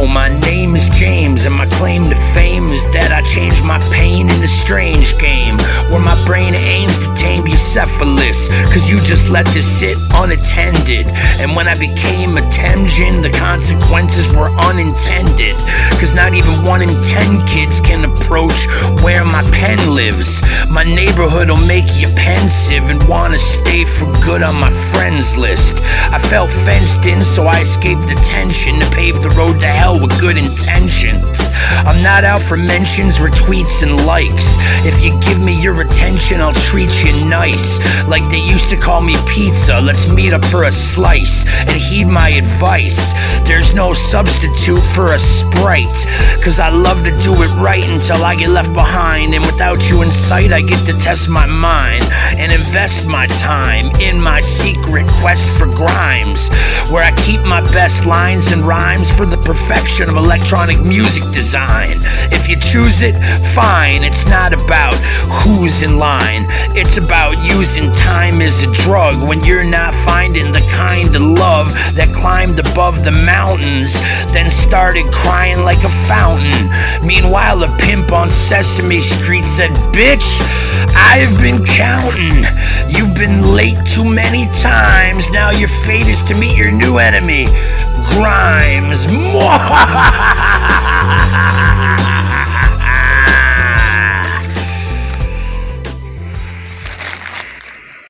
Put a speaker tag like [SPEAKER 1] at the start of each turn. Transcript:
[SPEAKER 1] know my name is James, and my claim to fame is that I changed my pain in a strange game where my brain aims to tame Bucephalus, cause you just let this sit unattended. And when I became a Temjin, the consequences were unintended, cause not even 1 in 10 kids can approach where my pen lives. My neighborhood'll make you pensive and wanna stay for good on my friends list. I felt fenced in, so I escaped detention to pave the road to hell with good intentions. I'm not out for mentions, retweets, and likes. If you give me your attention, I'll treat you nice. Like they used to call me pizza, let's meet up for a slice and heed my advice. There's no substitute for a Sprite, cause I love to do it right until I get left behind. And without you in sight, I get to test my mind and invest my time in my secret quest for grimes, where I keep my best lines and rhymes for the perfection of electronic music design. If you choose it, fine. It's not about who's in line, it's about using time as a drug when you're not finding the kind of love that climbed above the mountains, then started crying like a fountain. Meanwhile, a pimp on Sesame Street said, "Bitch, I've been counting. You've been late too many times. Now your fate is to meet your new enemy, Grimes."